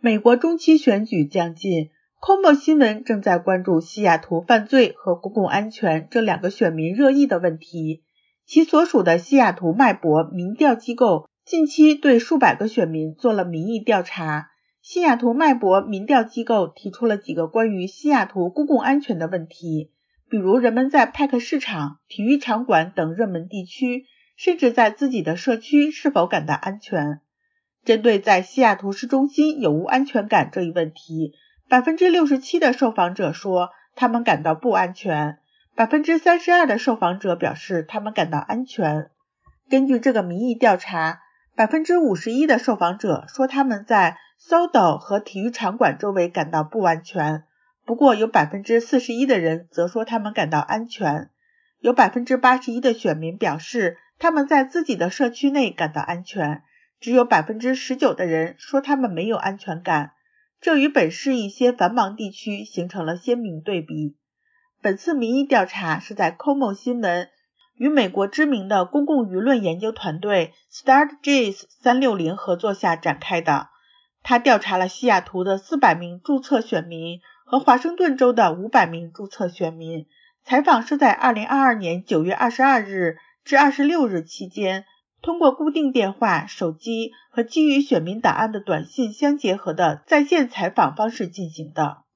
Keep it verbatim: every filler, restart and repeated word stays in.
美国中期选举将近 ，C O M O 新闻正在关注西雅图犯罪和公共安全这两个选民热议的问题。其所属的西雅图脉搏民调机构近期对数百个选民做了民意调查。西雅图脉搏民调机构提出了几个关于西雅图公共安全的问题，比如人们在派克市场、体育场馆等热门地区，甚至在自己的社区是否感到安全。针对在西雅图市中心有无安全感这一问题， 百分之六十七 的受访者说他们感到不安全， 百分之三十二 的受访者表示他们感到安全。根据这个民意调查， 百分之五十一 的受访者说他们在 S O D O 和体育场馆周围感到不安全，不过有 百分之四十一 的人则说他们感到安全。有 百分之八十一 的选民表示他们在自己的社区内感到安全，只有 百分之十九 的人说他们没有安全感，这与本市一些繁忙地区形成了鲜明对比。本次民意调查是在 C O M O 新闻与美国知名的公共舆论研究团队 StartJays 三六零 合作下展开的。他调查了西雅图的四百名注册选民和华盛顿州的五百名注册选民。采访是在二零二二年九月二十二日至二十六日期间，通过固定电话、手机和基于选民档案的短信相结合的在线采访方式进行的。